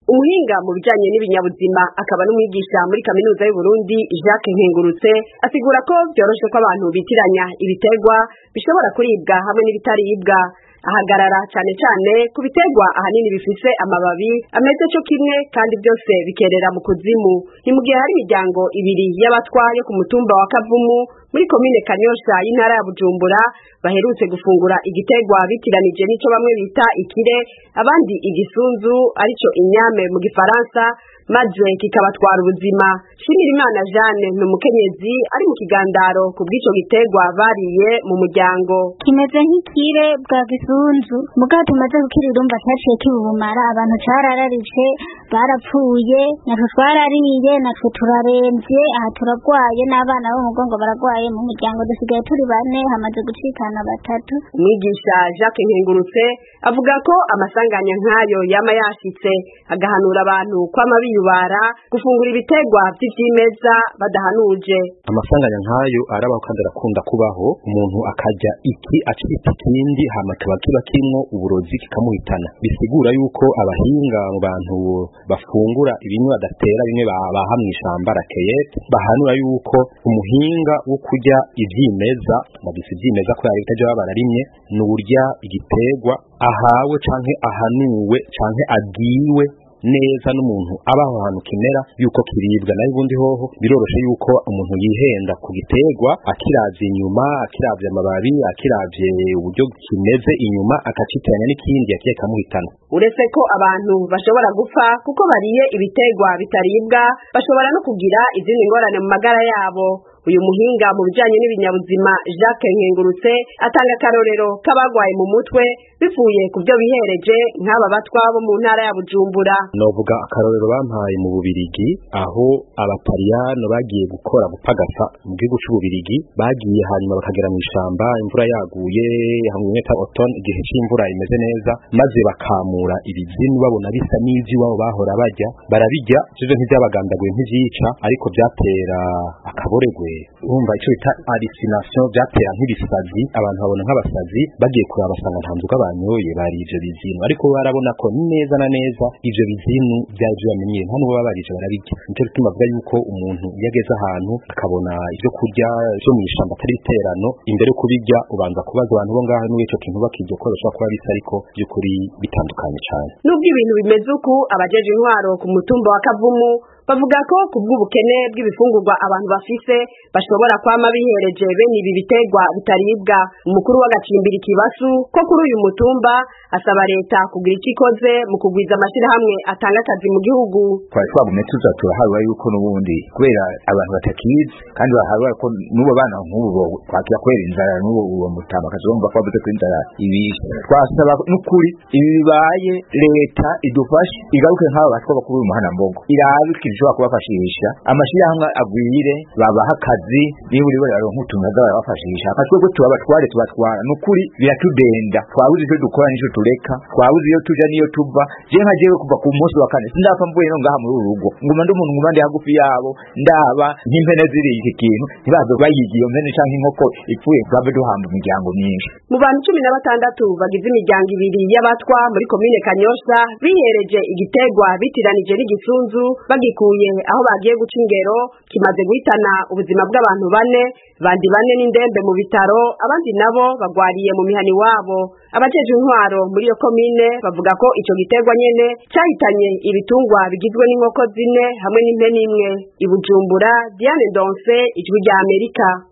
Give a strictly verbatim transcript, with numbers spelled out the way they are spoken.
umuhinga mu bijanye n'ibinyabuzima akaba n'umwigisha muri kaminuza y'u Burundi Jacques Nkengurutse asigura ko vyoroshe ko abantu bitiranya ibiterwa bishobora kuribwa hamwe n'ibitaribwa. Ahagarara cane cane ku biterwa ahanini bifise amababi ameze cyo kimwe kandi byose bikerera mu kuzimu. Ni mu gihe hari imiryango ibiri y'abatwa yo ku mutumba wa Kavumu muri komine Kanyosha y'intara ya Bujumbura baherutse gufungura igiterwa bitiranije n'ico bamwe bita ikire abandi igisunzu arico inyame mu gifaransa maze kikabatwara ubuzima. Shimirimana Jeanne ni umukenyezi ari mu kigandaro ku bw'ico giterwa bariye mu muryango. Kimeze nk'ikire bwa gisunzu mugabo tumaze gukira urumva cyaciye kibumara abantu carararice barapfuye natwe twarariye natwe turaremvye aha turagwaye n'abana bo mugongo baragwaye mu muryango dusigaye turi bane hamaze gucikana batatu. Umwigisha Jacques Nkengurutse avuga ko amasanganya nk'ayo yama yashitse agahanura abantu kwama biyubara gufungura ibiterwa vy'ivyimeza badahanuje. Amasanganya nk'ayo arabaho kandi arakunda kubaho umuntu akarya iki acita ikindi hama kiba kiba kimwo uburozi kikamuhitana. Bisigura yuko abahinga mu bantu bafungura ibintu badatera bimwe baha mw'ishamba rakeyete bahanura yuko umuhinga wo kurya ivyimeza babise ivyimeza ko yari bitaje bararimye n'urya igiterwa ahawe canke ahanuwe canke agiwe neza n'umuntu abaho ahantu kimera yuko kiribwa nayo ubundi hoho biroroshe yuko umuntu yihenda ku giterwa akiravye inyuma akiravye amababi akiravye uburyo kimeze inyuma akacitiranya n'ikindi yakiye kamuhitana. Uretse ko abantu bashobora gupfa kuko bariye ibiterwa bitaribwa bashobora no kugira izindi ngorane mu magara yabo. Uyu muhinga mu bijanye n'ibinyabuzima Jacques Nkengurutse atanga karorero kabagwaye mu mutwe bivuye ku byo bihereje nk'aba batwa bo mu ntara ya Bujumbura. Novuga akarorero bampaye mu Bubirigi aho abataliyano bagiye gukora gupagasa mu gihugu c'Ububirigi bagiye hanyuma bakagera mu ishamba imvura yaguye hamwe n'eta automne igihe c'imvura imeze neza maze bakamura ibizimu babona bisa n'ivyi wabo bahora barya barabijya cyo nk'ibyabagandaguye nk'ivyica ariko byatera akaboregwe urumva ico bita hallucination byatera nk'ibisazi abantu babona nk'abasazi bagiye kuraba basanga nta nzuga banyoye bari ivyo bizimu ariko barabona ko neza na neza ivyo bizimu byari byamenye nta n'uwo babarije barabijya nico bituma avuga yuko umuntu yageze ahantu akabona ivyo kurya byo mu ishamba atari biterano imbere kubijya ubanza kubaza abantu bo ngaho n'uwo ico kintu bakije ko bashobora kuba bisa ariko by'ukuri bitandukanye cyane. Nubwo ibintu bimeze uku abajeje intwaro ku mutumba wa Kavumu bavuga ko kubw'ubukene bw'ibifungurwa abantu bafise bashobora kwama bihereje bene ibi biterwa bitaribwa. Umukuru w'agacimbiri Kibasu ko kuri uyu mutumba asaba leta kugira icyo ikoze mu kugwiza amashirahamwe atanga akazi mu gihugu. Twari twagume tuza turaharura yuko n'ubundi kubera abantu batakizi kandi baharura ko n'ubo bana nk'ubu twakira kwera inzara n'ubu uwo mutamba kazomba kwa bute kwinzara ibi twasaba n'ukuri ibi bibaye leta idufashe igaruke nk'aba batwa bakuru umuhana mbogo irabe ishobora kubafashisha amashirahamwe agwire babaha akazi niburi bari nk'utuntu bazabafashisha akatwe tuba batware tubatwara n'ukuri biratudenda twabuze icyo dukora n'icyo tureka twabuze iyo tuja niyo tuva je nka jewe kuva ku munsi wa kane sindapfa mvuye no ngaha muri urugo nguma ndi umuntu nguma ndi hagufi yabo ndaba nk'impene ziri iki kintu ntibazo bayigiye mpene canke inkoko ipfuye twabe duhamba imiryango myinshi. Mu bantu cumi na batandatu bagize imiryango ibiri y'abatwa muri komine Kanyosha bihereje igiterwa bitiranije n'igisunzu bagiku aho bagiye guca ingero kimaze guhitana ubuzima bw'abantu bane bandi bane n'indembe mu bitaro abandi nabo bagwariye mu mihani wabo. Abajeje intwaro muri iyo komine bavuga ko ico giterwa nyene cyahitanye ibitungwa bigizwe n'inkoko zine hamwe n'impene imwe. I Bujumbura, Diane Ndonse, Ijwi rya Amerika.